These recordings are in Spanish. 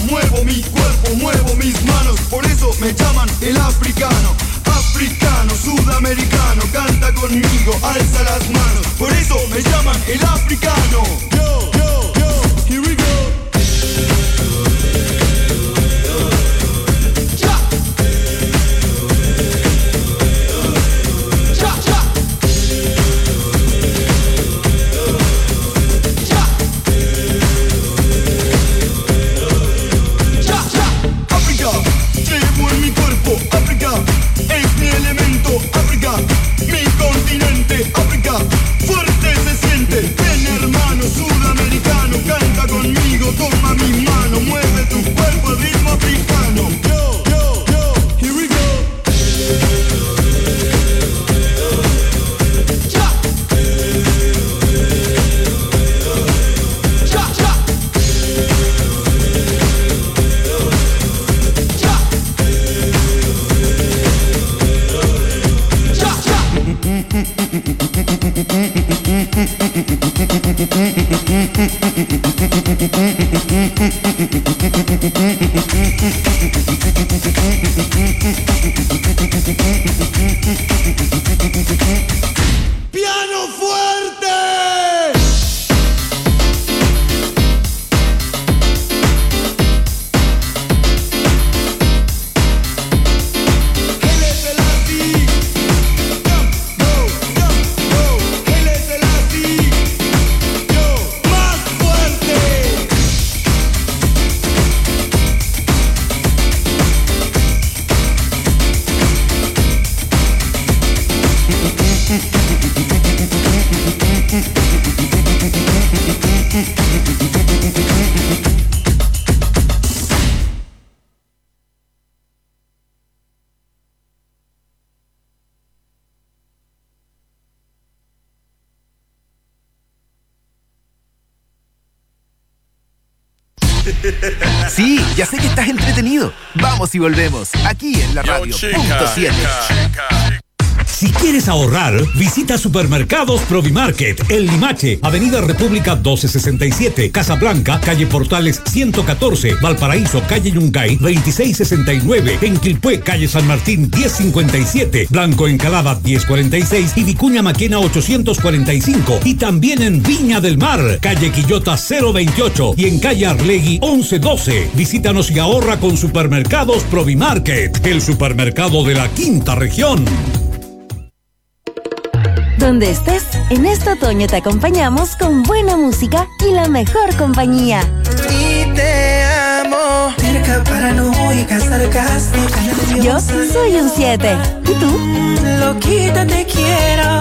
muevo mi cuerpo, muevo mis manos, por eso me llaman el africano. Africano, sudamericano, canta conmigo, alza las manos, por eso me llaman el africano. Yo, yo, yo, here we go. Toma mi mano, mueve tu cuerpo al ritmo africano. Yo, yo, yo, here we go. Cha. Cha, cha. Cha. ¡Piano fuerte! Sí, ya sé que estás entretenido. Vamos y volvemos, aquí en la radio. Punto 7. Si quieres ahorrar, visita Supermercados Provimarket, El Limache, Avenida República 1267, Casablanca, calle Portales 114, Valparaíso, calle Yungay 2669, en Quilpué, calle San Martín 1057, Blanco Encalada 1046 y Vicuña Maquena 845. Y también en Viña del Mar, calle Quillota 028 y en calle Arlegui 1112. Visítanos y ahorra con Supermercados Provimarket, el supermercado de la quinta región. Donde estés, en este otoño te acompañamos con buena música y la mejor compañía. Y te amo, cerca, paranoica, sarcástica. Yo soy un 7. ¿Y tú? Loquita, te quiero.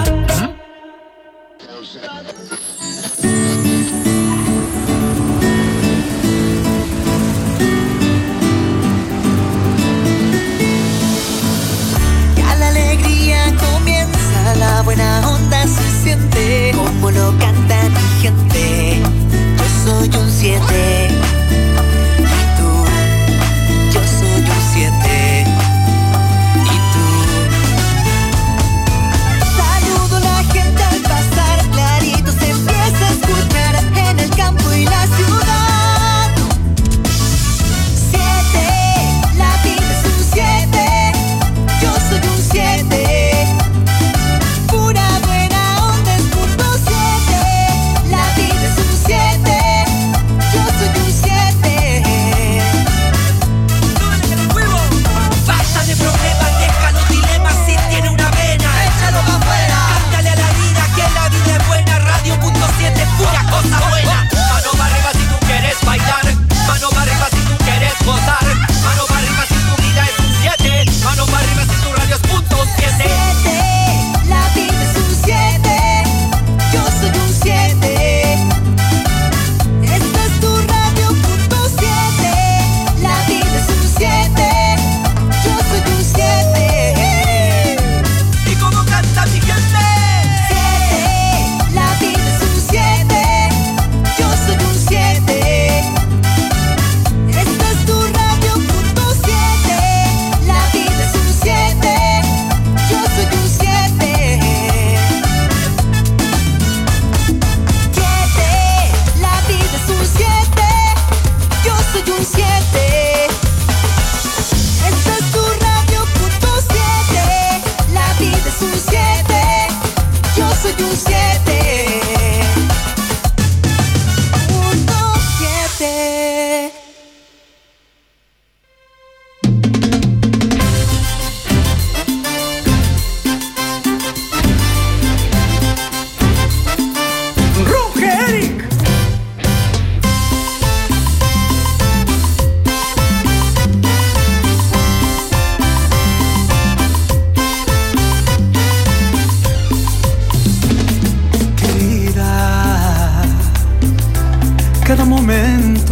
Ya la alegría comienza. La buena onda se siente como lo canta mi gente. Yo soy un 7 y tú. Yo soy un 7 y tú. Saludo la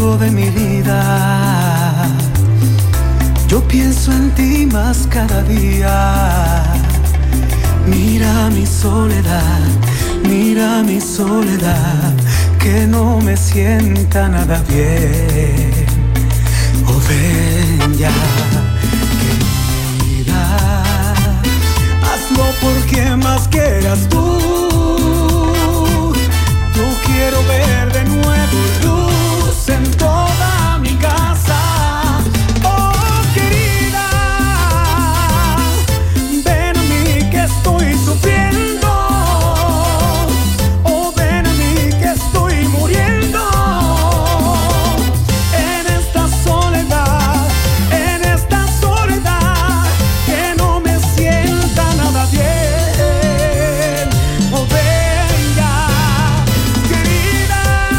largo de mi vida, yo pienso en ti más cada día. Mira mi soledad, que no me sienta nada bien. Oh, ven ya, querida, hazlo porque más quieras tú. Yo quiero ver de nuevo luz en toda mi casa. Oh, querida, ven a mí que estoy sufriendo. Oh, ven a mí que estoy muriendo. En esta soledad, que no me sienta nada bien. Oh, ven ya, querida,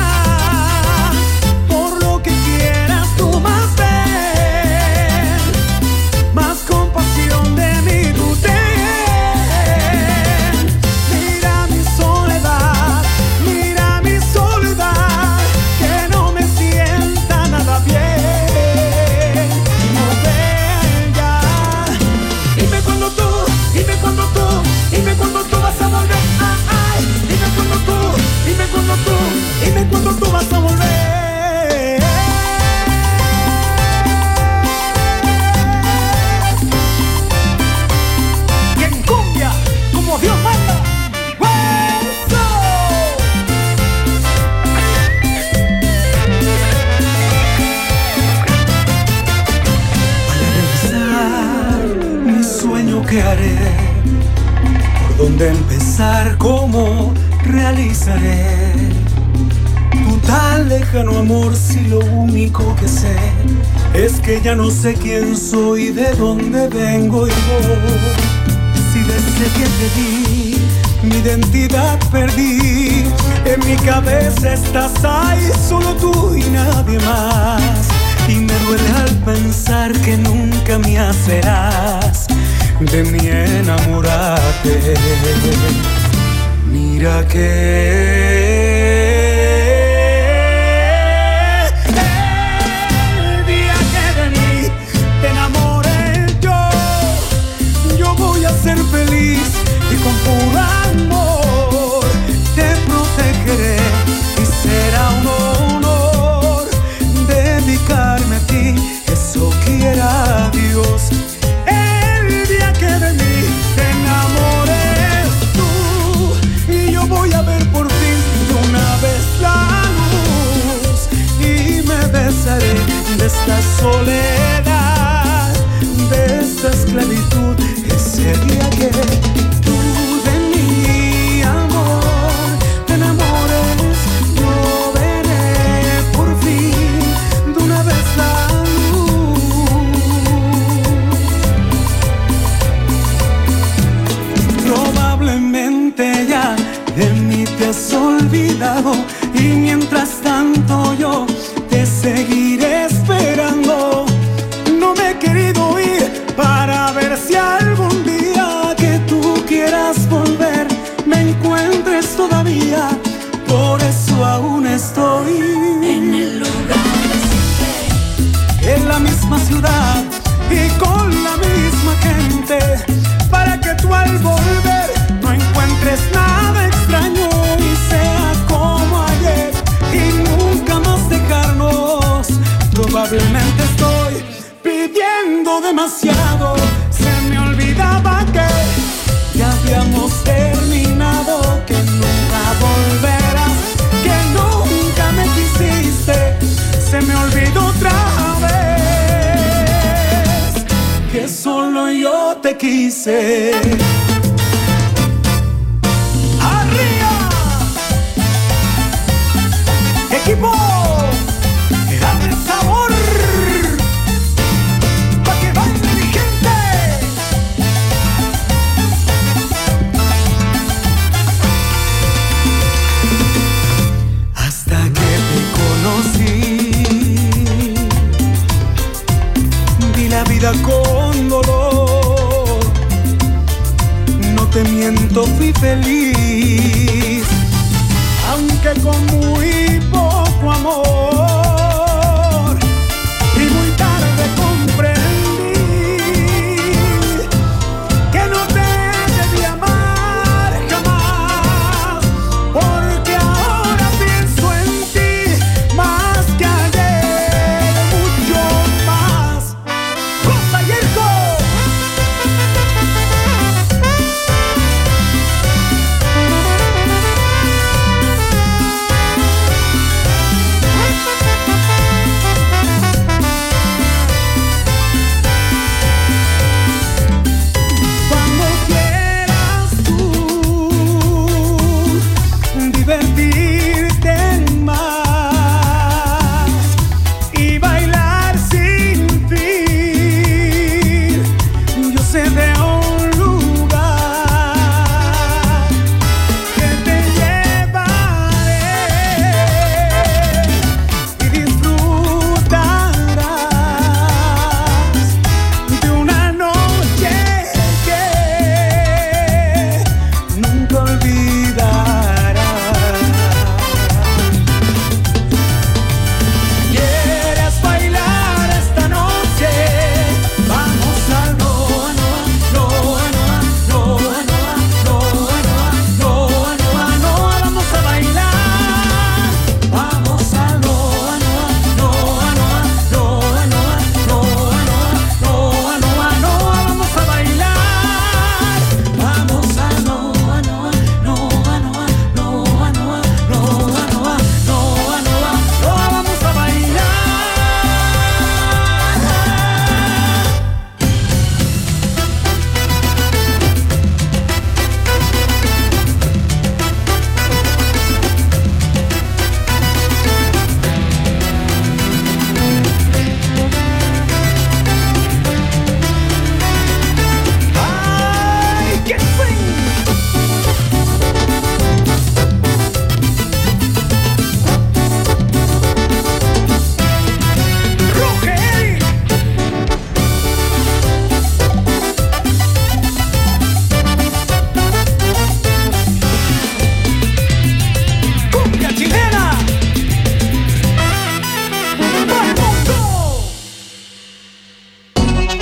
por lo que quieras tú más ven, más compasión de mí tú ten. Mira mi soledad, que no me sienta nada bien. Oh, ven ya, dime cuando tú vas a volver. Ay, dime cuando tú vas a volver. Y en cumbia, como Dios manda. ¡Eso! Para realizar mi sueño, ¿qué haré? ¿Por dónde empezar? ¿Cómo realizaré tu tan lejano amor si lo único que sé es que ya no sé quién soy, de dónde vengo y voy? Si desde que te vi mi identidad perdí, en mi cabeza estás ahí, solo tú y nadie más. Y me duele al pensar que nunca me serás de mí enamorarte. Mira que el día que de mí te enamoré yo voy a ser feliz y con puro amor te protegeré y será un honor dedicarme a ti, eso quiera Dios. El día que de mí te enamores tú y yo voy a ver por fin de una vez la luz y me besaré de esta soledad, de esta esclavitud. Ese día que tú de mi amor te enamores, yo veré por fin de una vez la luz. Probablemente ya de mí te has olvidado y mientras tanto yo te seguiré esperando. No me he querido ir para ver si algún día que tú quieras volver me encuentres todavía. Por eso aún estoy en el lugar de siempre, en la misma ciudad y con la misma gente, para que tú al volver no encuentres nada extraño y sea como ayer y nunca más dejarnos. Probablemente estoy pidiendo demasiado, se me olvidaba que ya habíamos terminado, que nunca volverás, que nunca me quisiste, se me olvidó otra vez, que solo yo te quise. ¡Arriba! ¡Equipo! ¡Dame sabor! La vida con dolor, no te miento, fui feliz, aunque con muy poco amor.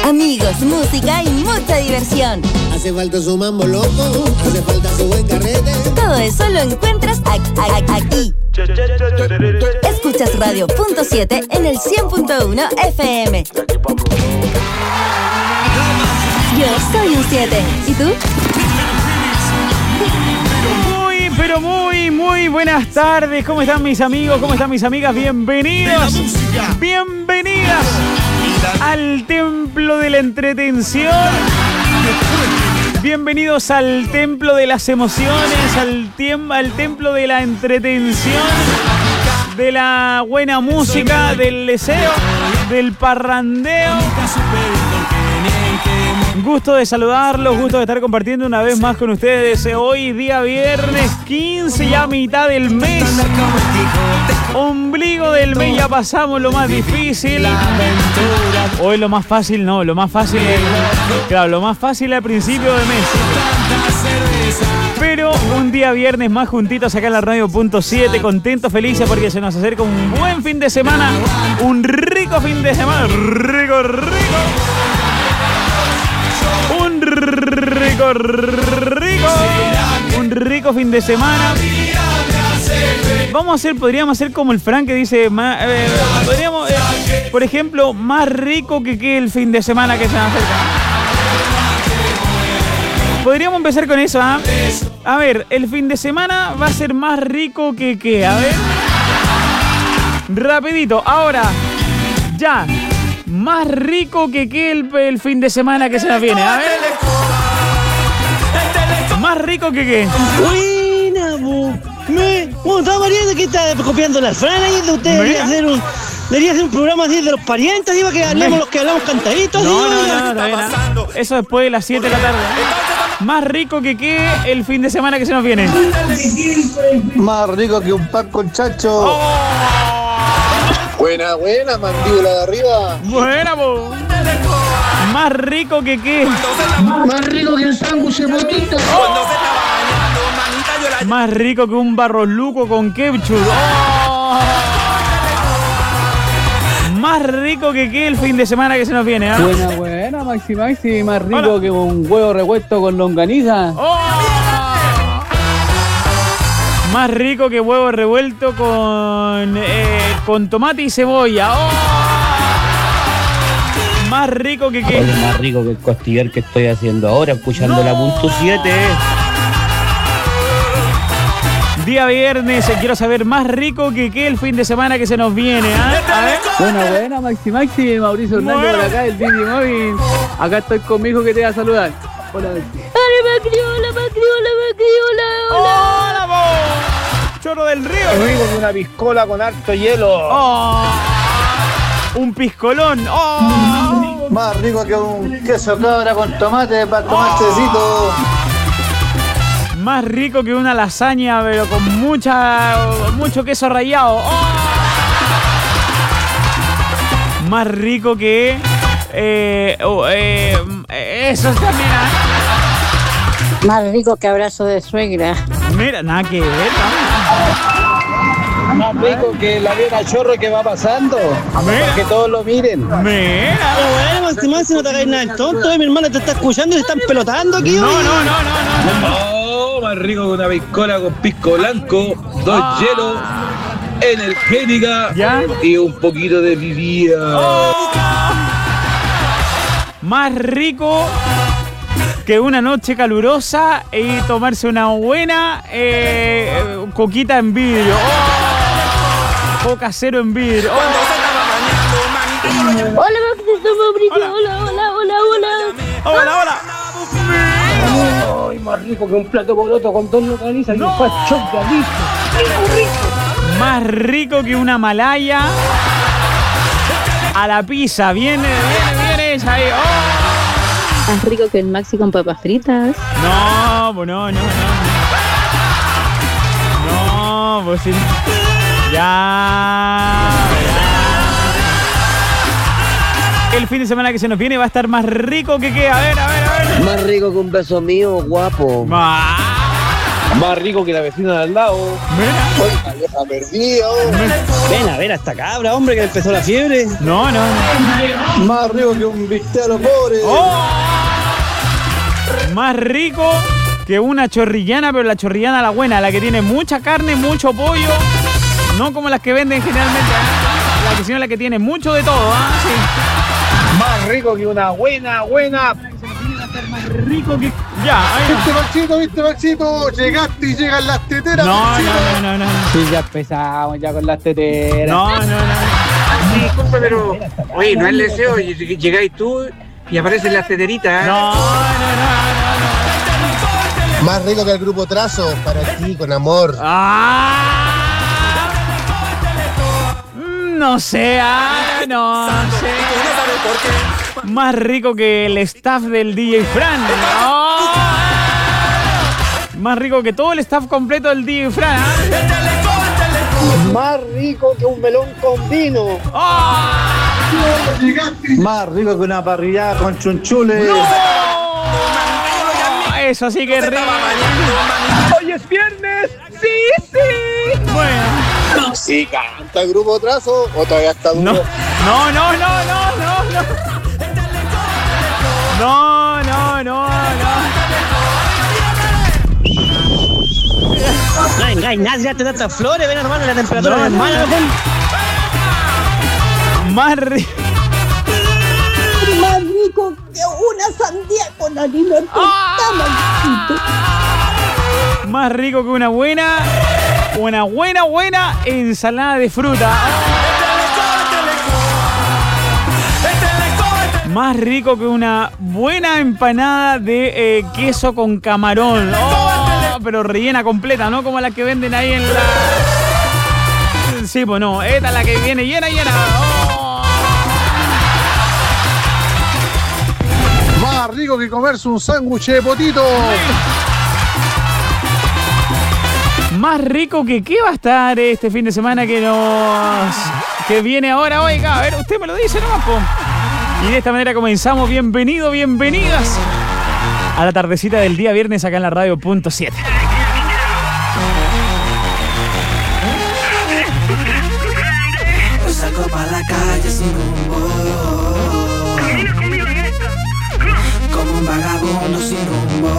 Amigos, música y mucha diversión. Hace falta su mambo loco, hace falta su buen carrete. Todo eso lo encuentras aquí. Escuchas Radio Punto 7 en el 100.1 FM. Yo soy un 7. ¿Y tú? Pero muy buenas tardes. ¿Cómo están mis amigos? ¿Cómo están mis amigas? Bienvenidas al templo de la entretención. Bienvenidos al templo de las emociones, al templo de la entretención, de la buena música, del deseo, del parrandeo. Gusto de saludarlos, gusto de estar compartiendo una vez más con ustedes. Hoy día viernes 15, ya mitad del mes. Ombligo del mes, ya pasamos lo más difícil. Hoy lo más fácil no, lo más fácil es, claro, lo más fácil al principio de mes. Pero un día viernes más juntitos acá en la Radio Punto 7, contentos, felices porque se nos acerca un buen fin de semana, un rico fin de semana, rico. Un rico fin de semana. Podríamos hacer como el Frank que dice, podríamos, por ejemplo, más rico que el fin de semana que se nos acerca. Podríamos empezar con eso, ¿ah? A ver, el fin de semana va a ser más rico que, a ver. Rapidito, ahora, ya. Más rico que el fin de semana que se nos viene, a ver. Más rico que. Buena, estaba viendo que está copiando la frana y de usted debería hacer un programa así de los parientes, digo, que hablemos los que hablamos cantaditos. No. Eso después de las 7 de la tarde. Más rico que el fin de semana que se nos viene. Más rico que un pan con chacho. Buena, mandíbula de arriba. Buena, po. Más rico que. Más rico que un sándwich de potito. Más rico que un barrosluco con ketchup. Más rico que el fin de semana que se nos viene, ¿eh? Buena, Maxi, más rico que un huevo revuelto con longaniza. Más rico que huevo revuelto con tomate y cebolla. Más rico que qué. Más rico que el costillar que estoy haciendo ahora, escuchando la Punto 7. Día viernes, quiero saber más rico que el fin de semana que se nos viene, ¿eh? A ver. Buena, Maxi, Mauricio Hernández por acá, el Didi Móvil. Acá estoy con mi hijo que te va a saludar. Hola, Maxi. Hola, Chorro del Río. Rico con una piscola con harto hielo. Un piscolón. Más rico que un queso cabra con tomate para tomar tecito. Más rico que una lasaña, pero con mucho queso rallado. Más rico que eso también. Más rico que abrazo de suegra. Mira, nada que ver, Más rico que la vieja chorro que va pasando. Para que todos lo miren. Mira. Maxi, no te hagas nada el tonto, mi hermana te está escuchando y te están pelotando aquí. No, más rico que una piscola con pisco blanco, 2 hielos, energética y un poquito de vivía. Más rico que una noche calurosa y tomarse una buena coquita en vidrio. Coca cero en vidrio. Hola, Maxi, Hola. Ay, más rico que un plato poroto con 2 longanizas y un fachón de Más rico que una malaya a la pizza. Viene esa ahí. Más rico que el Maxi con papas fritas. No, pues sí. Ya. El fin de semana que se nos viene va a estar más rico que qué. A ver. Más rico que un beso mío, guapo. Más rico que la vecina de al lado. La vieja perdida. Ven a ver a esta cabra, hombre, que le empezó la fiebre. No. Más rico que un bistec a los pobres. Más rico que una chorrillana, pero la chorrillana la buena, la que tiene mucha carne, mucho pollo. No como las que venden generalmente, sino la que tiene mucho de todo, Sí. Más rico que una buena. Más rico que... Ya, ¿Viste, Maxito? Llegaste y llegan las teteras. No. Sí, ya empezamos ya con las teteras. No. Disculpe, pero... Oye, no es el deseo, llegáis tú y aparecen las teteritas. No. Más rico que el grupo Trazo, para ti, con amor. No sé, no sé. Más rico que el staff del DJ Fran. Más rico que todo el staff completo del DJ Fran. Más rico que un melón con vino. Más rico que una parrillada con chunchules. Eso sí que es rico. Hoy es viernes. Sí. Bueno. Sí, canta el grupo Trazo o todavía está duro. No. No engañes, nadie te da estas flores, ven hermano, la temperatura normal, Más rico. Más rico que una sandía con harina Más rico que una buena ensalada de fruta. Más rico que una buena empanada de queso con camarón. Pero rellena completa, no como la que venden ahí en la... Sí, pues no, esta es la que viene llena. Más rico que comerse un sándwich de potito. Más rico que qué va a estar este fin de semana que viene ahora, oiga, a ver, usted me lo dice nomás, po. Y de esta manera comenzamos. Bienvenidas a la tardecita del día viernes acá en la radio.7. Hoy salgo pa' la calle sin rumbo, como un vagabundo sin rumbo.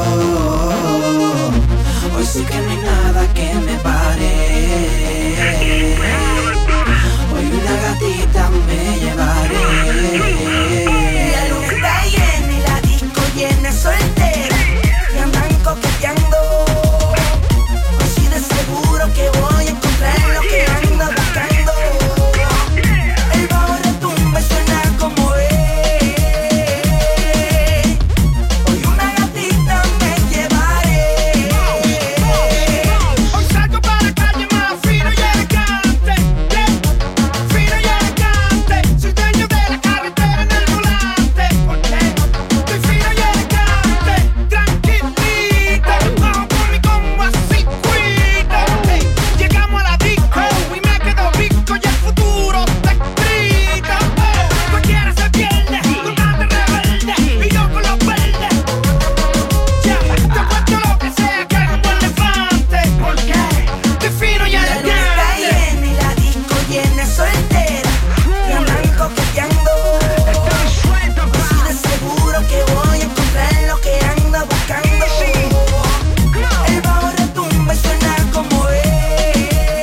Hoy sí que no hay nada que me pare. Hoy una gatita me llevaré. La luna está llena y la disco llena soltera. Y andan coqueteando. Así de seguro que voy a encontrar lo que ando buscando. El bajo retumba y suena como es. Hoy una gatita me llevaré. Hoy salgo para la calle más fino y elegante. Fino y elegante. Soy dueño de la carretera en el volante. Porque estoy fino y elegante. Tranquilita. Vamos por mi combo así, cuida. Llegamos a la disco y me quedo rico y el futuro está escrito. Cualquiera se pierde, con arte rebelde y yo con los verdes. Ya, te cuento lo que sea que haga un buen levante. Porque estoy fino y elegante. La luna está llena y la disco llena soltera. Y andan coqueteando. Así de seguro que voy a encontrar lo que ando buscando. El bajo retumba y suena como es.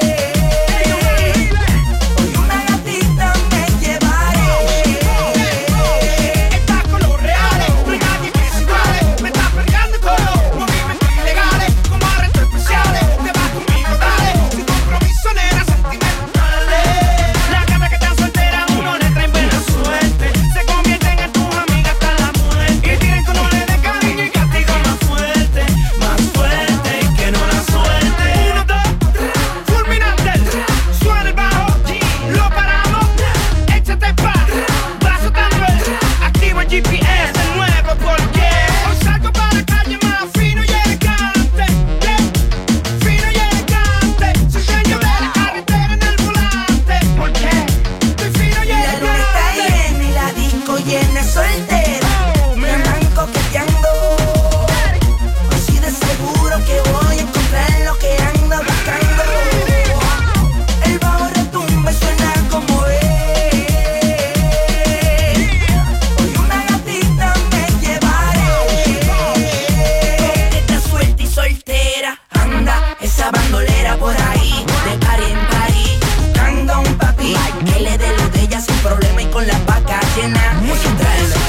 Hoy una gatita me llevaré. Estás con los reales, no hay nadie que se iguale. Me estás pegando con los movimientos ilegales, como arrestos especiales. Te vas conmigo, dale, sin compromiso, nena, sentimentales. La cabra que está soltera, uno le trae buena suerte. Se convierten en tus amigas hasta la muerte. Y tienen que no le dé cariño y castigo más fuerte y que no la suelte. 1, 2, 3, fulminante. Suena el bajo, lo paramos. Échate pa', brazo tambor. Activo el GPS de nuevo porque hoy salgo para la calle más fino y elegante. Fino y elegante. Soy dueño de la carretera en el volante. Porque estoy fino y elegante. La luna está llena y la disco llena soltera. Me andan coqueteando. Así de seguro que voy a encontrar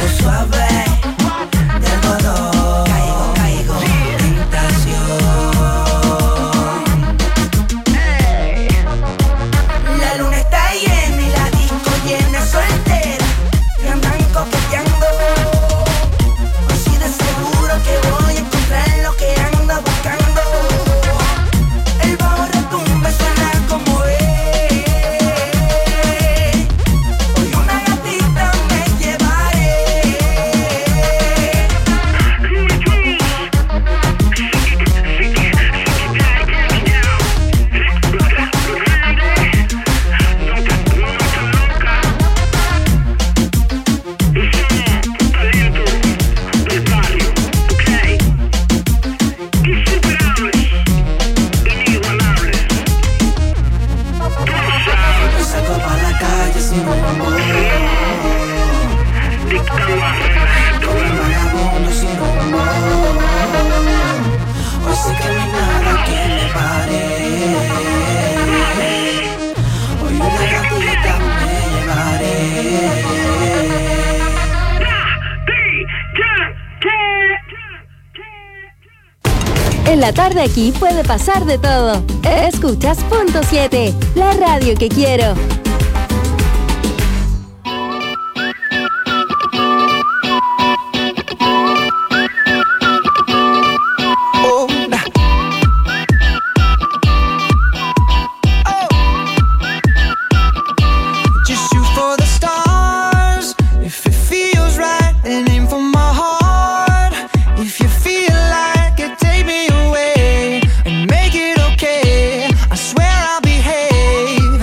cuerpo suave de algodón. Caigo en tentación. La luna está llena y la disco llena soltera y andan coqueteando. Así de seguro que voy a encontrar lo que ando buscando. El bajo retumbe suena como hoy una gatita me llevaré. Salgo pa' la calle sin rumbo, como un vagabundo sin rumbo. Hoy sé que no hay nada que me pare. Hoy una gatita me llevaré. En la tarde aquí puede pasar de todo. Escuchas Punto 7, la radio que quiero. Just shoot for the stars. If it feels right, then aim for my heart. If you feel like it, take me away and make it okay. I swear I'll behave.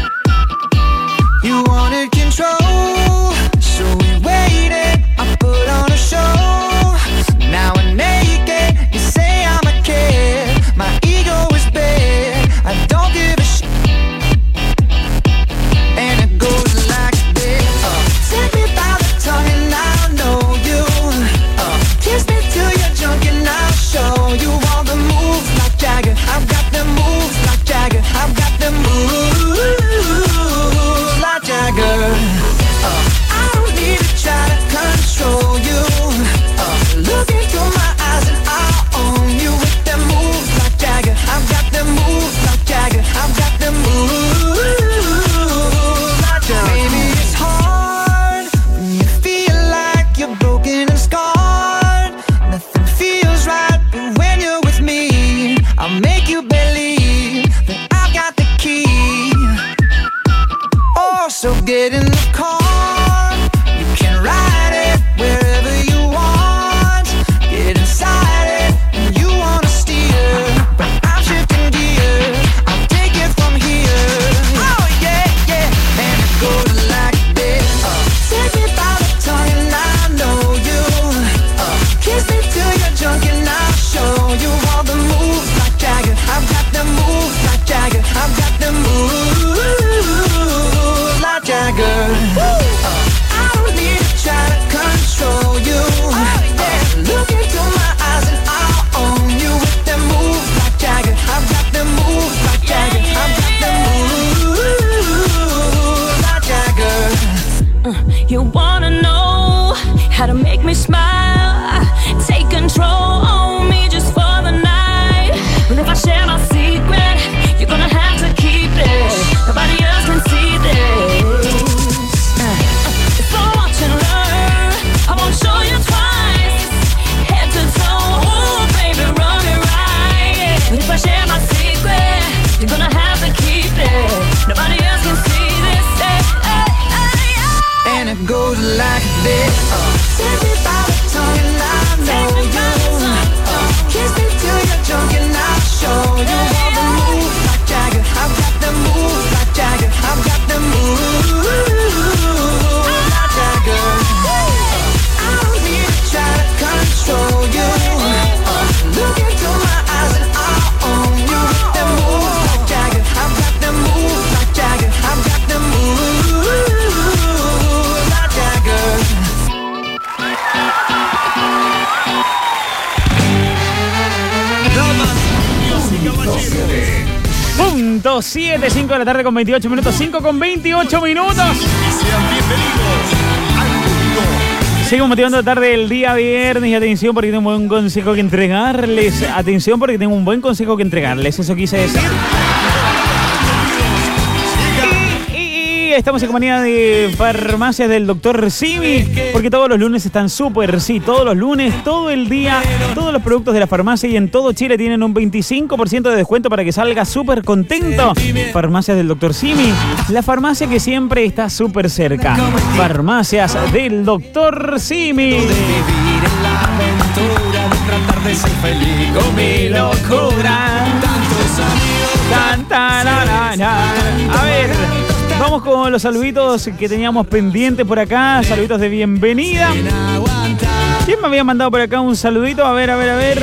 You wanted control, so we waited. I put on a show. Now we're naked. You say I'm a kid. My ego is bad. I don't give a shit. And it goes like this. Take me by the tongue and I'll know you. Kiss me till you're drunk and I'll show you all the moves like Jagger. I've got the moves like Jagger. I've got the moves like Jagger. I don't need to try to control you. Look into my eyes and I'll own you with the moves like Jagger. I've got the moves like Jagger. I've got the moves like Jagger. Maybe it's hard when you feel like you're broken and scarred. Nothing feels right, but when you're with me, I'll make you believe that I've got the key. Oh, so get in the car. You can ride it wherever you want. Get inside it and you wanna steer, but I'm shifting gears. I'll take it from here. Oh yeah, yeah. And it goes like this. Take me by the tongue and I know you. Kiss me till you're drunk and I'll show you all the moves like Jagger. I've got the moves like Jagger. I've got the moves like Jagger. I don't need to try to control you. Look into my eyes and I'll own you with the moves like Jagger. I've got the moves like Jagger. I've got the moves like Jagger. You wanna know how to make me smile? Take control on me just for the night. But if I share my secret, you're gonna have to keep it. Nobody else can see this. So watch and learn. I won't show you twice. Head to toe, oh baby, run it right. But if I share my secret, you're gonna have to keep it. Nobody else can see this. And it goes like this. Take me by the tongue and I know you. Kiss me till you're drunk and I'll show you all the moves like Jagger. I've got the moves like Jagger. I've got the moves like Jagger. I don't need to try to control you. Look into my eyes and I'll own you with the moves like Jagger. I've got the moves like Jagger. I've got the moves like Jagger. Punto 7, 5 de la tarde con 28 minutos, 5 con 28 minutos. Sean bienvenidos al mundo Seguimos motivando tarde el día viernes y atención porque tengo un buen consejo que entregarles. Atención porque tengo un buen consejo que entregarles. Eso quise decir. Estamos en compañía de Farmacias del Dr. Simi, porque todos los lunes están súper, sí, todos los lunes, todo el día, todos los productos de la farmacia y en todo Chile tienen un 25% de descuento para que salga súper contento. Farmacias del Dr. Simi, la farmacia que siempre está súper cerca. Farmacias del Dr. Simi. De vivir en la aventura, de tratar de ser feliz con mi locura. Tantos amigos, A ver, vamos con los saluditos que teníamos pendientes por acá. Saluditos de bienvenida. ¿Quién me había mandado por acá un saludito? A ver.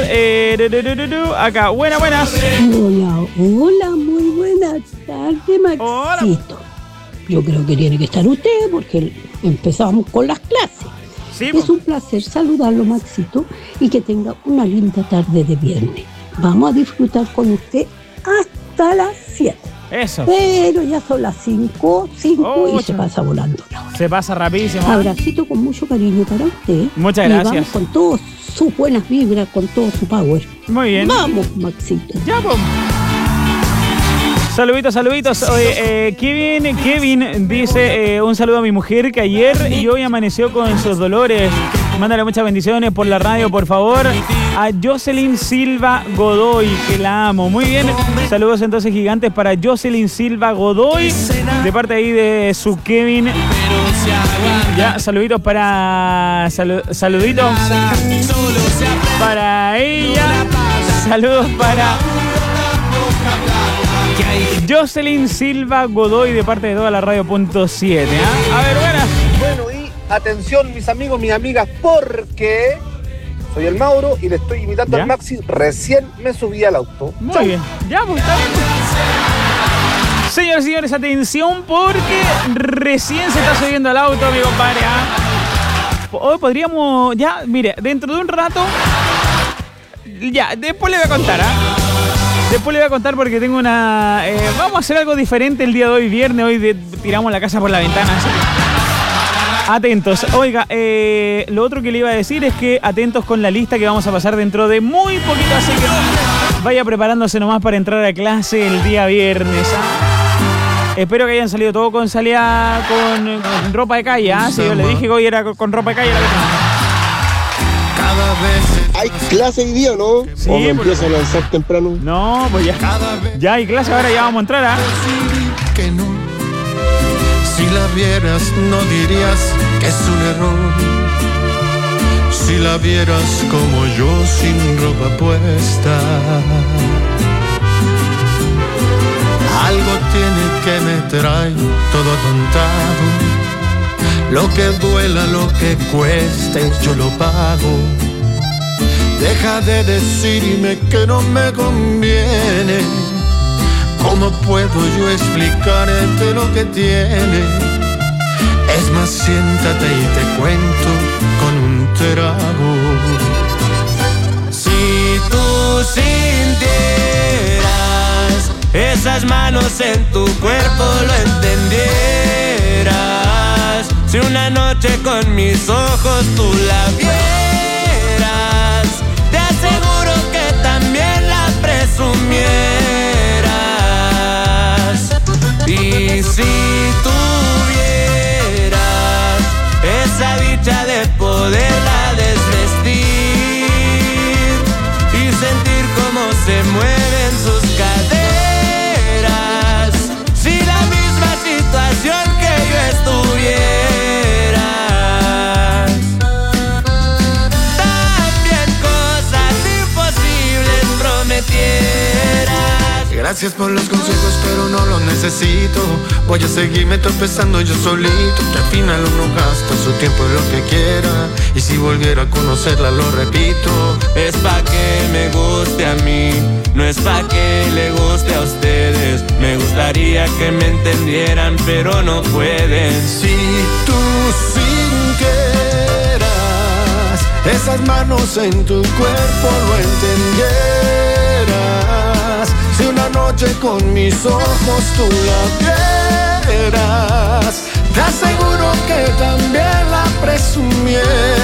Acá, buenas. Hola, muy buenas tardes, Maxito. Yo creo que tiene que estar usted porque empezamos con las clases. Sí, es un placer saludarlo, Maxito, y que tenga una linda tarde de viernes. Vamos a disfrutar con usted hasta las 7. Eso. Pero ya son las 5 y se pasa volando. Se pasa rapidísimo. Abracito con mucho cariño para usted. Muchas y gracias. Vamos con todas sus buenas vibras, con todo su power. Muy bien. Vamos, Maxito. Ya, pues. Saluditos. Oye, Kevin dice un saludo a mi mujer que ayer y hoy amaneció con sus dolores. Mándale muchas bendiciones por la radio, por favor. A Jocelyn Silva Godoy, que la amo. Muy bien. Saludos entonces gigantes para Jocelyn Silva Godoy. De parte ahí de su Kevin. Ya, saluditos para... saluditos para ella. Saludos para... Jocelyn Silva Godoy de parte de toda la radio.7. A ver, buenas. Bueno, y atención mis amigos, mis amigas, porque soy el Mauro y le estoy imitando al Maxi. Recién me subí al auto. Muy bien. Ya, pues está bien. Señores y señores, atención porque recién se está subiendo al auto, mi compadre. Hoy podríamos, ya, mire, dentro de un rato, ya, después le voy a contar, Después le voy a contar porque tengo una... vamos a hacer algo diferente el día de hoy, viernes. Hoy tiramos la casa por la ventana. Atentos. Oiga, lo otro que le iba a decir es que atentos con la lista que vamos a pasar dentro de muy poquito. Así que vaya preparándose nomás para entrar a clase el día viernes. Espero que hayan salido todo con salida con ropa de calle. Sí, yo le dije que hoy era con ropa de calle. ¿Hay clase hoy día o no? Sí, ¿O me empiezo a lanzar temprano? No, pues ya. Ya hay clase, ahora ya vamos a entrar, que no. Si la vieras no dirías que es un error. Si la vieras como yo sin ropa puesta. Algo tiene que me trae todo atontado. Lo que duela, lo que cueste, yo lo pago. Deja de decirme que no me conviene. ¿Cómo puedo yo explicarte lo que tiene? Es más, siéntate y te cuento con un trago. Si tú sintieras esas manos en tu cuerpo, lo entendieras. Si una noche con mis ojos tú la vieras, te aseguro que también la presumieras. Y si tuvieras esa dicha de poderla desvestir y sentir cómo se mueven sus caderas, si la misma situación que yo estuviera, también cosas imposibles prometieras. Gracias por los consejos, pero no los necesito. Voy a seguirme tropezando yo solito, que al final uno gasta su tiempo en lo que quiera. Y si volviera a conocerla, lo repito. Es pa' que me guste a mí, no es pa' que le guste a ustedes. Me gustaría que me entendieran, pero no pueden. Si tú sintieras esas manos en tu cuerpo, lo entendieras. Si una noche con mis ojos tú la vieras, te aseguro que también la presumieras.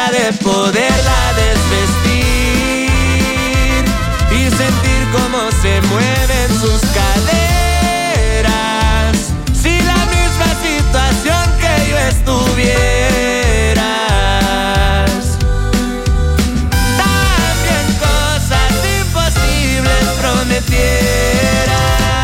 manera de poderla desvestir y sentir cómo se mueven sus caderas. Si la misma situación que yo estuvieras, también cosas imposibles prometieras.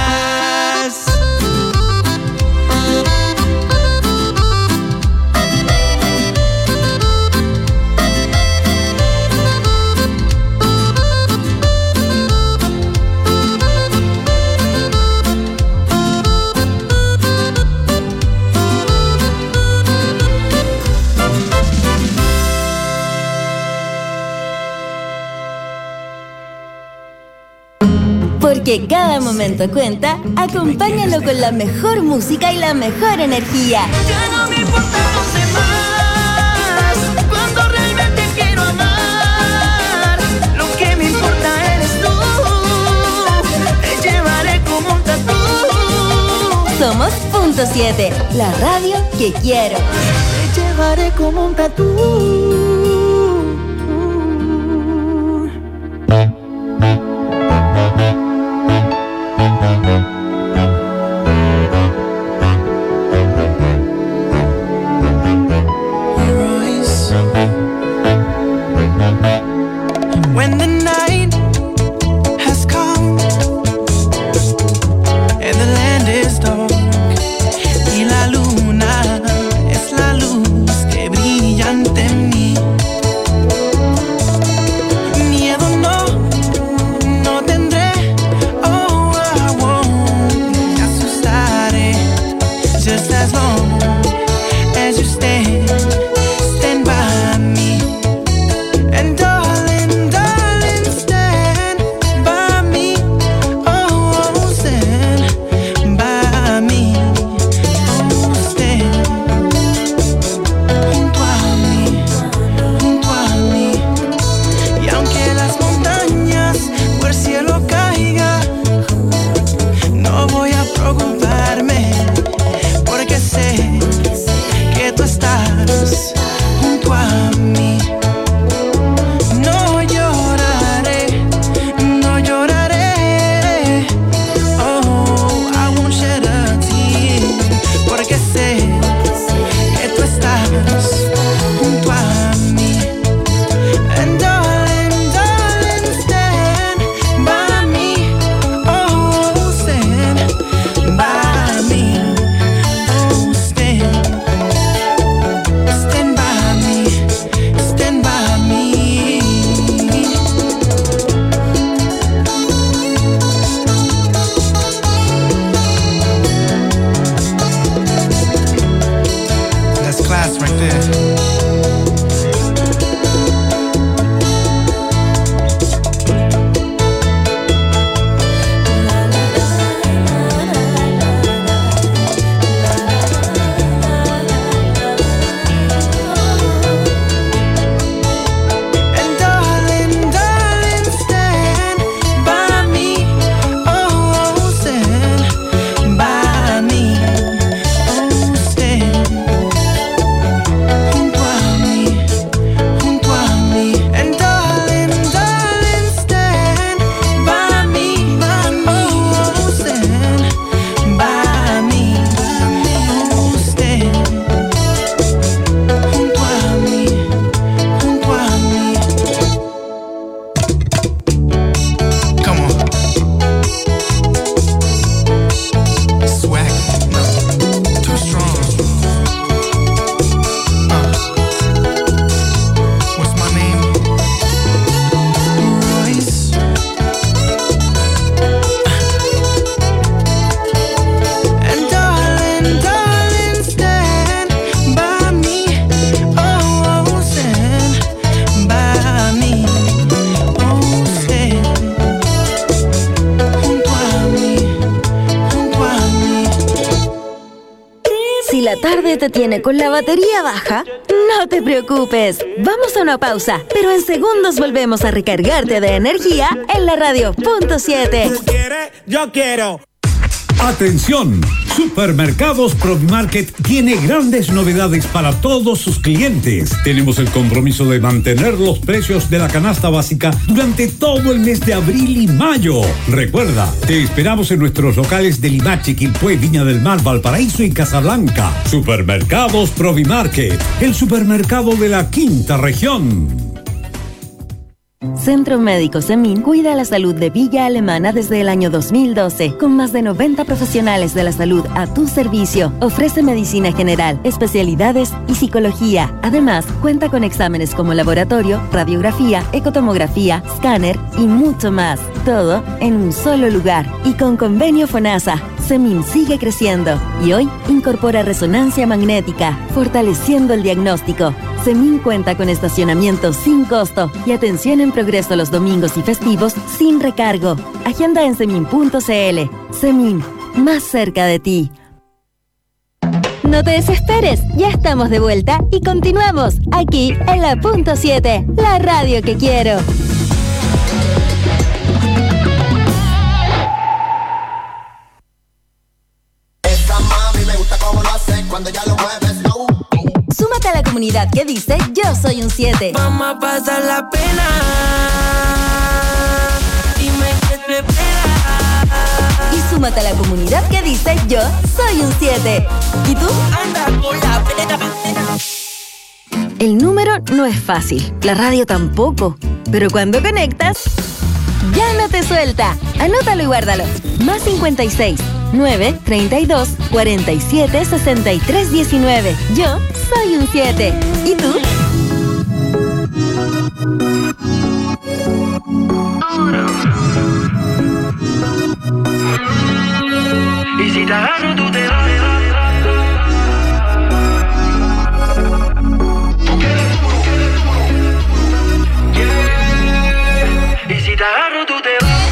Porque cada momento cuenta, acompáñalo con la mejor música y la mejor energía. Ya no me importa los demás, cuando realmente quiero amar. Lo que me importa eres tú, te llevaré como un tatú. Somos Punto 7, la radio que quiero. Te llevaré como un tatú. When the night has come and the land is dark y la luna es la luz que brilla ante mí, miedo no tendré, oh I won't, me asustaré, just as long as you stand by me. And darling, stand by me. Oh, stand by me. Oh, stand junto a mí. Y aunque las montañas o el cielo caiga, no voy a preocuparme, porque sé que tú estás junto a mí. No lloraré, oh, I won't shed a tear, porque sé que tú estás junto a mí. And darling, stand by me, oh, stand by me, oh, stand by me, stand by me. That's class right there. And darling, stand by me, oh, stand by me, oh, stand junto a mí. And darling, stand by me, oh, stand by me, oh, stand junto a mí. Come on. Swag, no, too strong. What's my name? Royce. And darling, stand by me, oh, stand by me, oh, stand junto a mí. Si la tarde te tiene con la batería baja, no te preocupes. Vamos a una pausa, pero en segundos volvemos a recargarte de energía en la radio Punto 7. Yo quiero. Atención, Supermercados Provimarket tiene grandes novedades para todos sus clientes. Tenemos el compromiso de mantener los precios de la canasta básica durante todo el mes de abril y mayo. Recuerda, te esperamos en nuestros locales de Limache, Quilpué, Viña del Mar, Valparaíso y Casablanca. Supermercados Provimarket, el supermercado de la quinta región. Centro Médico Semin cuida la salud de Villa Alemana desde el año 2012, con más de 90 profesionales de la salud a tu servicio. Ofrece medicina general, especialidades y psicología. Además, cuenta con exámenes como laboratorio, radiografía, ecotomografía, escáner y mucho más. Todo en un solo lugar y con convenio FONASA. Semin sigue creciendo y hoy incorpora resonancia magnética, fortaleciendo el diagnóstico. Semin cuenta con estacionamiento sin costo y atención en progreso los domingos y festivos sin recargo. Agenda en semin.cl. Semin, más cerca de ti. No te desesperes, ya estamos de vuelta y continuamos aquí en la Punto 7, la radio que quiero. Cuando ya lo mueves, no. Súmate a la comunidad que dice Yo Soy un 7. Vamos a pasar la pena. Dime qué te espera. Y súmate a la comunidad que dice Yo Soy un 7. ¿Y tú? Anda con la pena. El número no es fácil, la radio tampoco. Pero cuando conectas, ya no te suelta. Anótalo y guárdalo. Más 56 9 32 47 63 19. Yo soy un 7. ¿Y tú? Y si te agarro, tú te vas. Y si te agarro, tú te vas.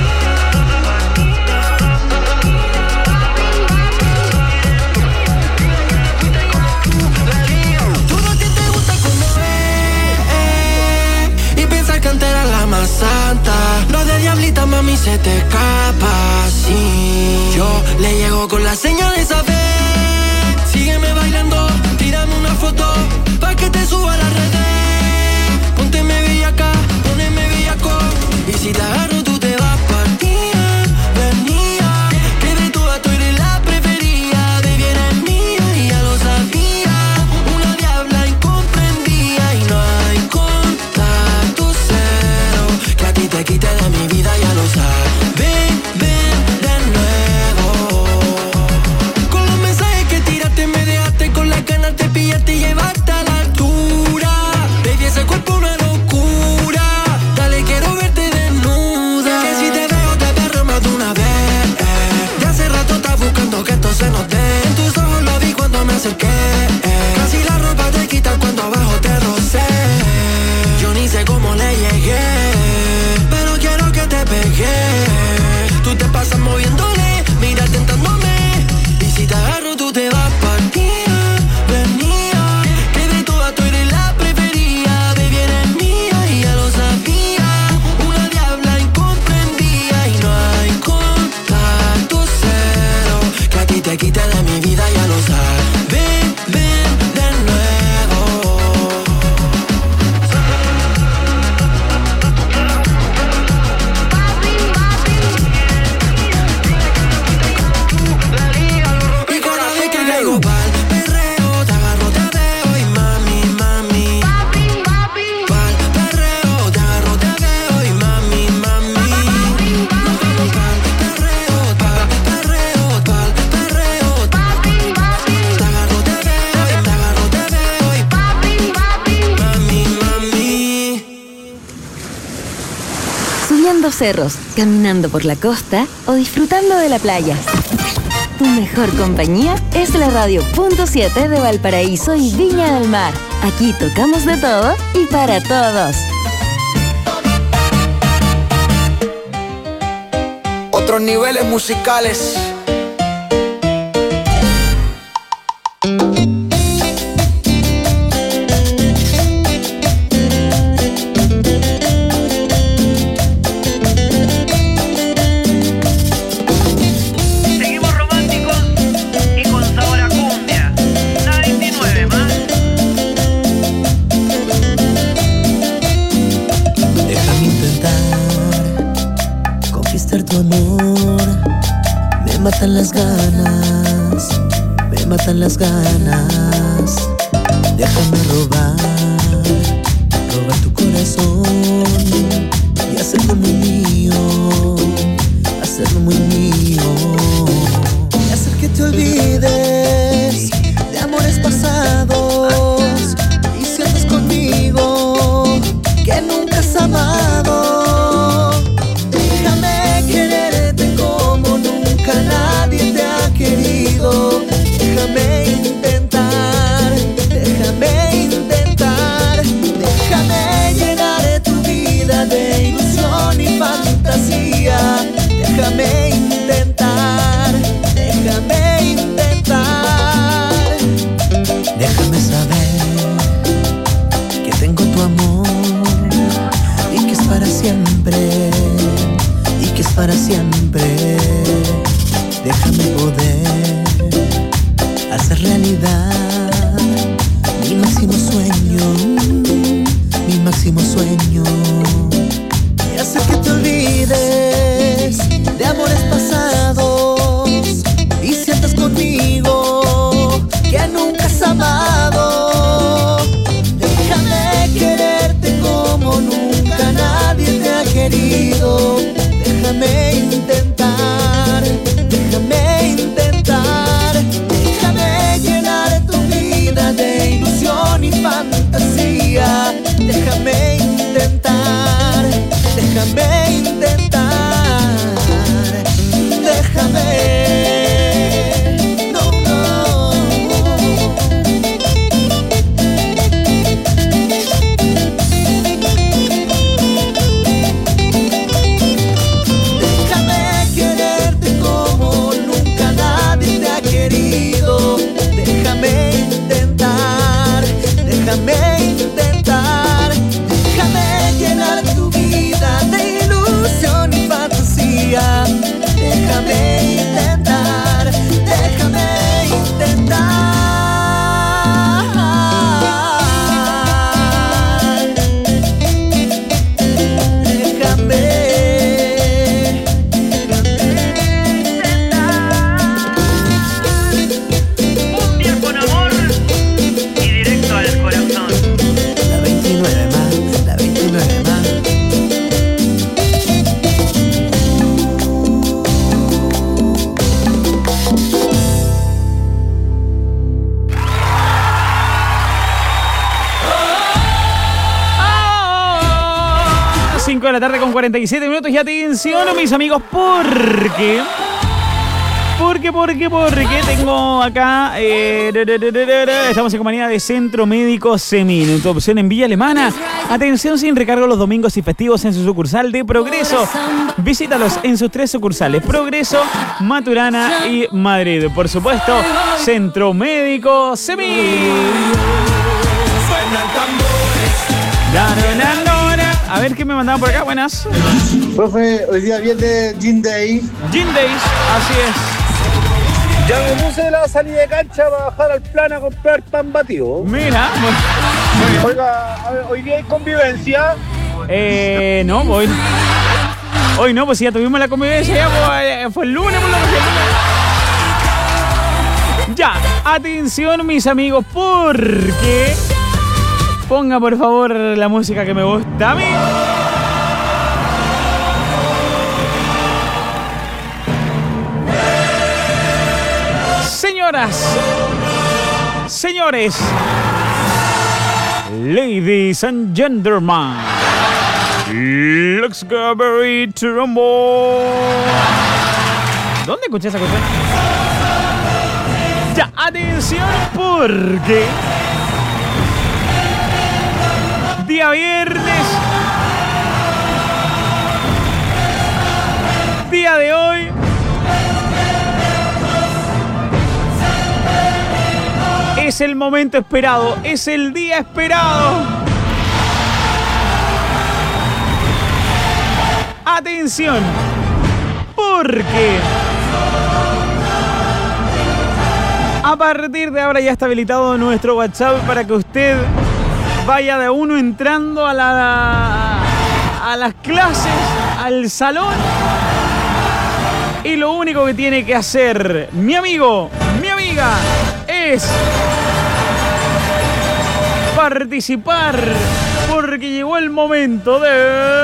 Santa, lo de diablita mami se te escapa, sí. Yo le llego con la señal de esa vez. Sígueme bailando, tírame una foto pa' que te suba a las redes. Pónteme bellaca, poneme bellaco. Y si te agarro tú te vas partida, venía. Que de todas tú eres la preferida. De bien es mía y ya lo sabía. Una diabla incomprendida y no hay contacto cero. Que a ti te quite de mi vida, ya lo sabes. Ven de nuevo. Con los mensajes que tiraste me dejaste con las ganas de pillarte y llevarte a la altura. Baby, ese cuerpo una locura. Dale, quiero verte desnuda. Que si te veo te perro más de una vez. De hace rato estás buscando que esto se nos dé. En tus ojos lo vi cuando me acerqué. Casi la ropa te quitas cuando abajo te rocé. Yo ni sé cómo le llegué, pero quiero que te pegué. Tú te pasas moviéndole, mira tentándome. Y si te agarro tú te vas partida, venía. Que de todas tú eres la preferida. De bien es mía y ya lo sabía. Una diabla incomprendida y no hay contacto cero. Que a ti te quite de mi vida, ya lo sabes. Ven de nuevo. Y cada vez que caigo pa'l perreo, te agarro, te veo y mami. Pa'l perreo, te agarro, te veo y mami. Nos vamos pa'l perreo, pa'l perreo. Te agarro, te veo y mami. Subiendo cerros, caminando por la costa o disfrutando de la playa. Tu mejor compañía es la radio Punto 7 de Valparaíso y Viña del Mar. Aquí tocamos de todo y para todos. Otros niveles musicales. Seguimos románticos. me matan las ganas, me matan las ganas. Déjame robar tu corazón y hacerlo muy mío, hacerlo muy mío. Y hacer que te olvides de amores pasados y sientas conmigo que nunca has amado. Déjame quererte como nunca nadie te ha querido. Déjame intentar, déjame intentar. Déjame llenar tu vida de ilusión y fantasía. Déjame intentar, déjame intentar. Déjame saber que tengo tu amor y que es para siempre, y que es para siempre. Déjame poder hacer realidad mi máximo sueño, mi máximo sueño. Y hacer que te olvides de amores pasados y sientas conmigo que nunca has amado. Déjame quererte como nunca nadie te ha querido. Déjame intentar, déjame intentar. Déjame llenar tu vida de ilusión y fantasía. Déjame intentar, déjame intentar. Déjame. Déjame intentar, déjame llenar tu vida de ilusión y fantasía. Déjame intentar, déjame intentar. De la tarde con 47 minutos y atención, mis amigos, porque tengo acá estamos en compañía de Centro Médico Semino, en tu opción en Villa Alemana. Atención sin recargo los domingos y festivos en su sucursal de Progreso. Visítalos en sus 3 sucursales: Progreso, Maturana y Madrid. Por supuesto, Centro Médico Semino. A ver qué me mandaban por acá, buenas. Profe, hoy día viene Gin Day. Gin Days, así es. Ya me puse la salida de cancha para bajar al plan a comprar pan batido. Mira, oiga, a ver, hoy día hay convivencia. No, voy. Hoy no, pues si ya tuvimos la convivencia, ya fue el lunes, por lo que. Ya, atención, mis amigos, porque ponga por favor la música que me gusta a mí. Señoras, señores, ladies and gentlemen, let's go very trumbo. ¿Dónde escuché esa cuestión? Ya, atención, porque día viernes, día de hoy, es el momento esperado, es el día esperado. Atención, porque a partir de ahora ya está habilitado nuestro WhatsApp para que usted vaya de uno entrando a las clases, al salón, Y lo único que tiene que hacer mi amigo, mi amiga, es participar, porque llegó el momento de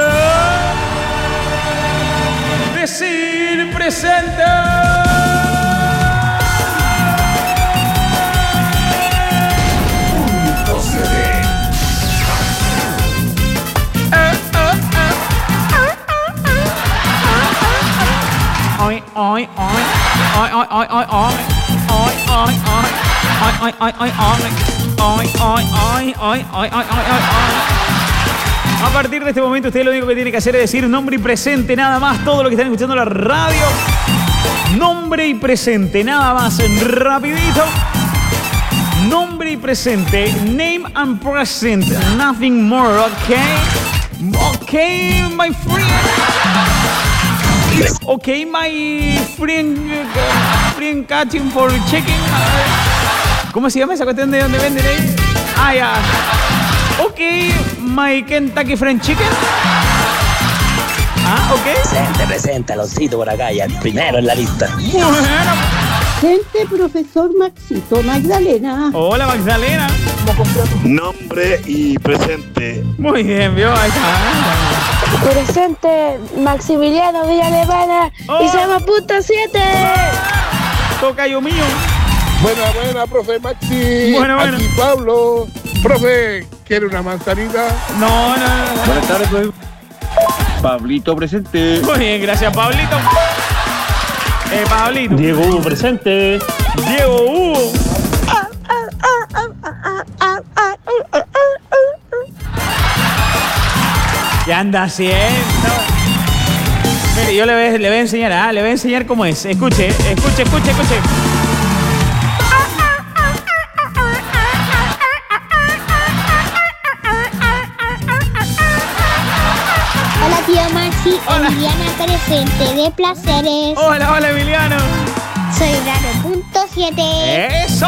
decir presente. A partir de este momento usted lo único que tiene que hacer es decir nombre y presente, nada más. Todo lo que están escuchando en la radio, nombre y presente, nada más, rapidito. Nombre y presente, name and present, nothing more, okay? Okay, my friend. Okay, my friend catching for chicken. ¿Cómo se llama esa cuestión de dónde venden ahí? Ah, ya. Okay, my Kentucky Fried Chicken. Ah, ok. Presente, Aloncito por acá, ya el primero en la lista. Bueno. Presente, profesor Maxito Magdalena. Hola, Magdalena. Nombre y presente. Muy bien, vio, ahí está. Presente, Maximiliano Villa Alemana. Y se llama .7. Tocayo mío. Buena, profe Maxi. Bueno. Aquí Pablo. Profe, ¿quiere una manzanita? No. Buenas tardes, profe. Pablito presente. Muy bien, gracias, Pablito. Pablito. Diego Hugo presente. Diego Hugo. ¿Qué anda haciendo? Mire, yo le voy a enseñar, le voy a enseñar cómo es. Escuche. Hola, tío Maxi. Emiliana presente de Placeres. Hola, Emiliano. Soy Raro.7. ¡Eso!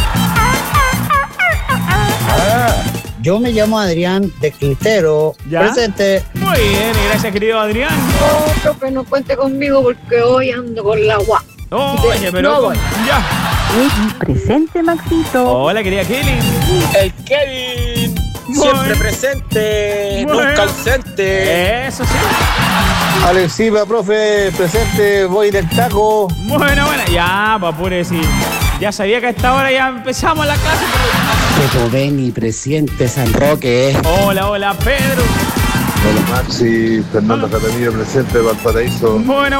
Yo me llamo Adrián de Quintero. ¿Ya? Presente. Muy bien, gracias, querido Adrián. No, profe, no cuente conmigo porque hoy ando con la agua. Oye, pero no voy. Ya. Presente, Maxito. Hola, querida Kelly. El Kevin. Siempre presente, nunca ausente. Eso sí. Alexiva, profe, presente, voy del taco. Bueno, ya, papure, sí. Ya sabía que a esta hora ya empezamos la clase. Beni, presente, San Roque. Hola, Pedro. Hola, Maxi, Fernando Catamillo, presente, Valparaíso. Bueno.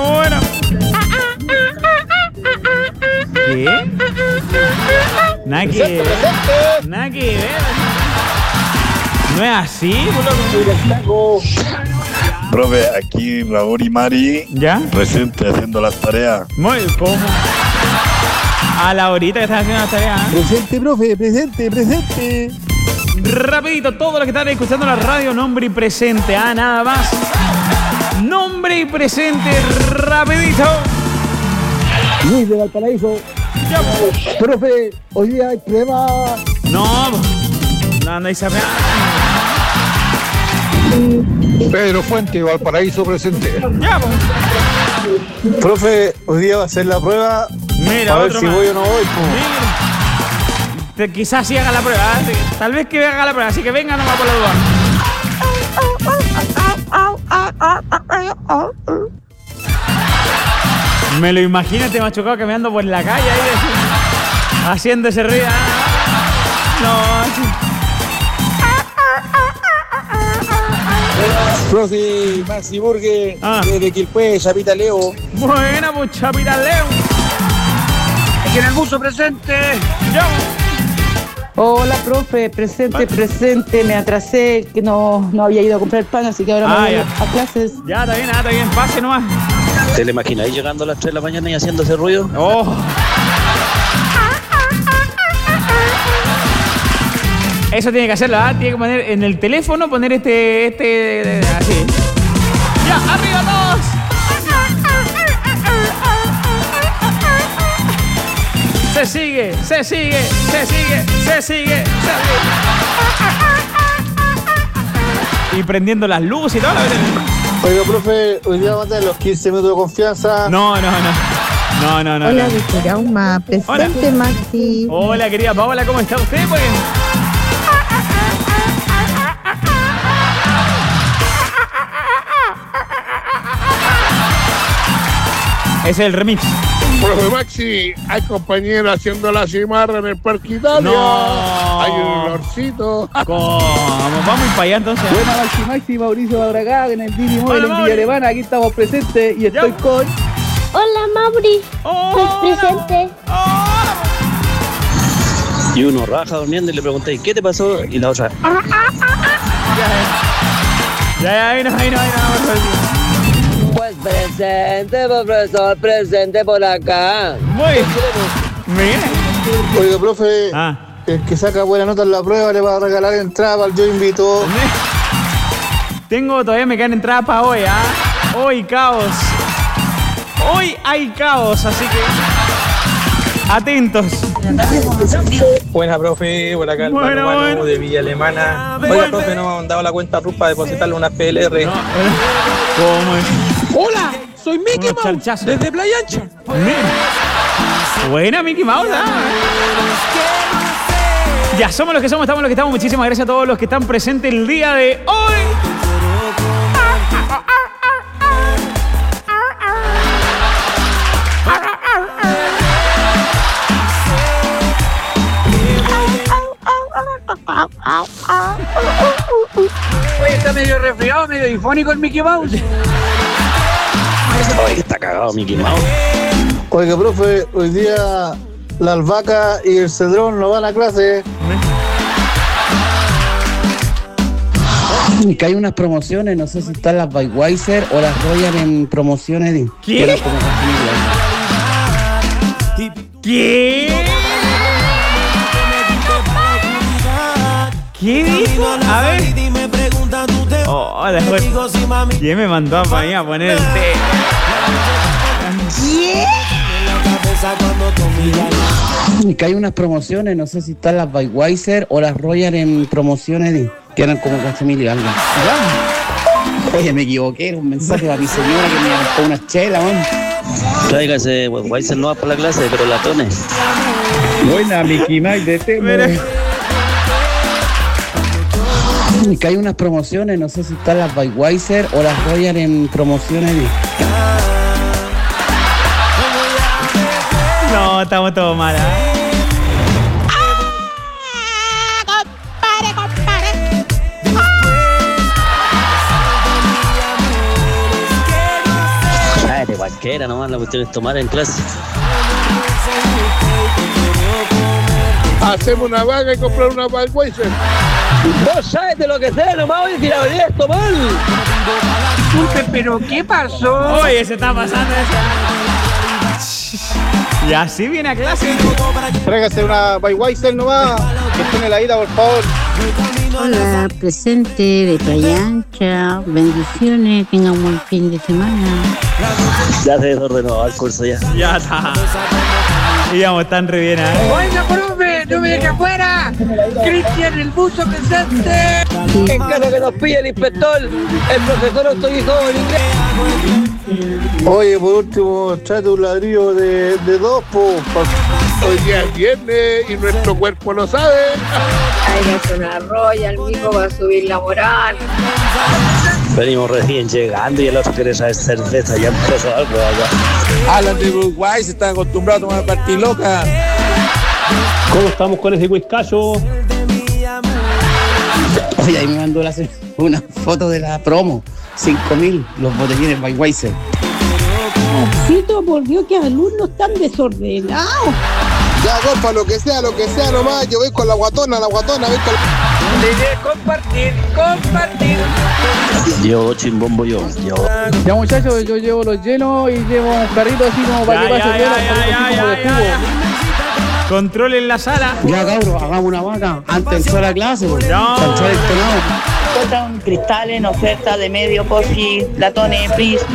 ¿Qué? Nada que ver. ¿No es así, boludo? Profe, aquí Raúl y Mari. ¿Ya? Presente, haciendo las tareas. Muy ¿cómo? A la horita que estás haciendo las tareas. Presente, profe, presente. Rapidito, todos los que están escuchando la radio, nombre y presente. Nada más. Nombre y presente, rapidito. Luis de Valparaíso. Ya. Profe, hoy día hay prueba. No andáis a ver. Pedro Fuente, Valparaíso presente. Ya, Profe, hoy día va a ser la prueba. Mira, a ver si voy o no voy. Mira. Quizás sí haga la prueba. Tal vez que haga la prueba, así que venga nomás por la duda. Me lo imagino este machucado que me ando por la calle ahí haciendo ese ruido. Profe Maxi Burgue, desde Quilpué, Chapita Leo. Buena, pues Chapita Leo. Aquí en el buzo presente. Ya. Hola, profe, presente, me atrasé, que no había ido a comprar pan, así que ahora me voy a clases. Ya, está bien, pase nomás. ¿Te lo imagináis llegando a las 3 de la mañana y haciendo ese ruido? Oh. Eso tiene que hacerlo, tiene que poner en el teléfono, poner así. Ya, arriba todos. Se sigue. Y prendiendo las luces y todo. Oiga, profe, hoy día vamos a tener los 15 minutos de confianza. No. Hola, Víctor Auma, presente Maxi. Hola, querida Paola, ¿cómo está usted? Pues? Es el remix. Profe Maxi, hay compañeros haciendo la cimarra en el Parque Italia. No. Hay un olorcito. ¿Cómo? Vamos para allá entonces. Buena Maxi, Mauricio Barragán en el Dini Móvil en Villa Alemana. Aquí estamos presentes y estoy con... Hola, Mauri. Estoy presente. Y uno raja durmiendo y le pregunté, ¿qué te pasó? Y la otra... Ya, ahí no. Pues presente, profesor, presente por acá. Muy bien. Oiga, profe, el que saca buena nota en la prueba le va a regalar entrada para el Yo Invito. Todavía me quedan entradas para hoy, Hoy caos. Hoy hay caos, así que atentos. Buena, profe, por acá el Manu de Villa Alemana. Oiga, profe, nos ha mandado la cuenta RUP para depositarle unas PLR. ¿Cómo es? Hola, soy Mickey Mouse, desde Playa Ancha. Buena Mickey Mouse, Ya somos los que somos, estamos los que estamos. Muchísimas gracias a todos los que están presentes el día de hoy. Oye, está medio resfriado, medio difónico el Mickey Mouse. Oye, está cagado Mickey Mouse. Oiga, profe, hoy día la albahaca y el cedrón no van a clase. Que hay unas promociones, no sé si están las Budweiser o las Royal en promociones. ¿Qué? ¿Qué? ¿Qué dijo? A ver. ¿Quién me mandó para allá a poner el té? ¿Qué? Que hay unas promociones, no sé si están las Budweiser o las Royal en promociones que eran como con familia algo. Oye, me equivoqué, era un mensaje para mi señora que me dejó una chela, man. Tráigase Budweiser no va para la clase, pero latones. Buena, Mickey Mouse de Temo. Que hay unas promociones, no sé si están las Budweiser o las Royal en promociones. No, estamos todos mal, De cualquiera nomás la cuestión es tomar en clase. Hacemos una vaga y comprar una Budweiser. Vos sabes de lo que sea, nomás voy a decir esto, mal. Disculpe, pero ¿qué pasó? Oye, se está pasando eso. Y así viene a clase. Tráigase una Budweiser nomás, que esté en la ida, por favor. Hola, presente de Playa Ancha. Bendiciones, tengan un buen fin de semana. Ya se desordenó el curso ya. Ya está. Íbamos tan re bien, Oiga, profe, no me deje afuera. Cristian, el buzo presente. En caso que nos pille el inspector, el profesor autorizó en inglés. Oye, por último, tráete un ladrillo de dos, po. Hoy día es viernes y nuestro cuerpo lo sabe. Hay una Royal, mijo, va a subir la moral. Venimos recién llegando y el otro quiere saber cerveza, ya empezó algo allá. Hablan de Uruguay, se están acostumbrados a tomar partiloca. ¿Cómo estamos con ese whiskacho? Oye, ahí me mandó una foto de la promo. 5.000 los botellines Budweiser. Maxito, por Dios, que alumnos tan desordenados. Ya, compa, lo que sea nomás. Yo voy con la guatona, voy con la... Compartir. Llevo chimbombo yo. Ya, muchachos, yo llevo los llenos y llevo un carrito así como para que pase el hielo, de jugo. Controlen la sala. Ya, cabros, hagamos una vaca antes de entrar a la clase. No. Encuentran cristales en oferta de medio por si latones, please.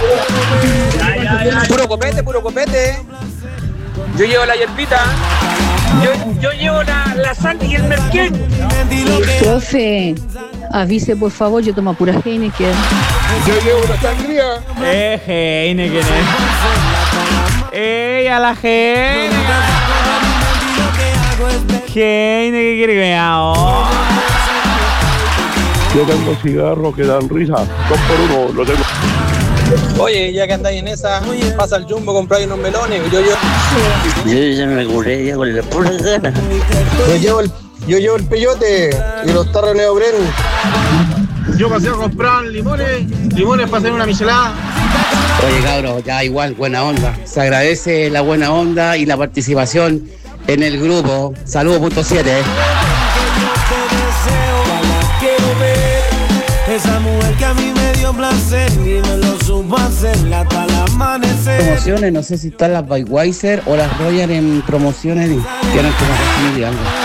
Puro copete. Yo llevo la hierbita. Yo llevo la sal y el merquén. Profe, avise por favor, yo tomo pura Heineken. Yo llevo una sangría. Heineken. A la Heineken. Heineken quiere que me hago. Yo tengo cigarros que dan risa. 2 por 1, lo tengo. Oye, ya que andáis en esa, pasa al Jumbo, compráis unos melones. Yo ya me curé ya con la pura gana. Yo llevo el peyote y los tarros neopren. Yo pasé a comprar limones para hacer una michelada. Oye, cabros, ya igual, buena onda. Se agradece la buena onda y la participación en el grupo. Saludos.7. Esa mujer que a mí me dio placer y me lo supo hacer hasta el amanecer. Promociones, no sé si están las Budweiser o las Royal en promociones que eran como 4.000 y algo.